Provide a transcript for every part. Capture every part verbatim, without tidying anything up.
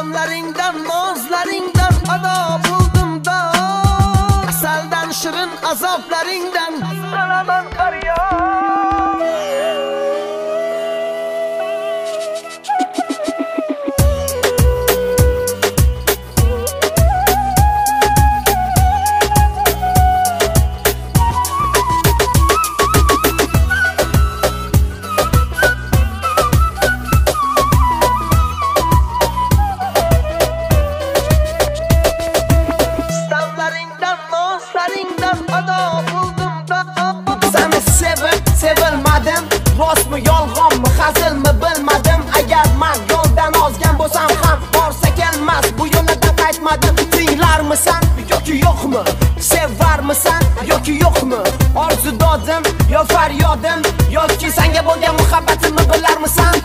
Damlaringdan, nozlaringdan ado buldum da, asaldan shirin azoblaringdan salaman faryod. Seni sevib, sevilmadim. Rostmi, yolg'onmi, hazilmi bilmadim. Agar men yo'ldan ozgan bo'lsam ham borsa kelmas bu yo'ldan qaytmadim. Tinglarmisan yoki yo'qmi? Sevarmisan yoki yo'qmi? Orzu dodim yo faryodim yoki senga bo'lgan muhabbatimni bilarmisan?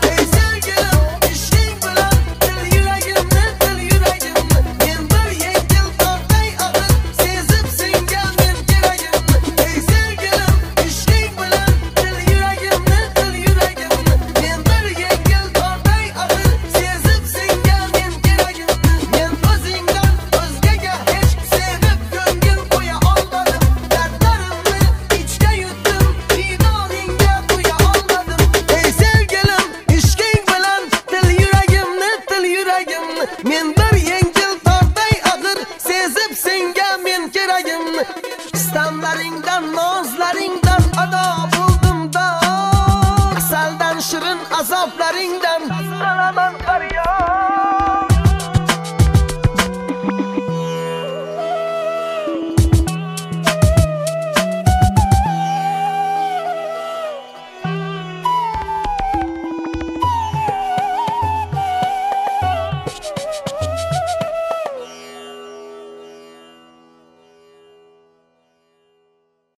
Men bir yengil torday ag'ir sezib senga men keragim. Istamlaringdan, nozlaringdan ado buldum da, asaldan shirin azoblaringdan salaman faryod.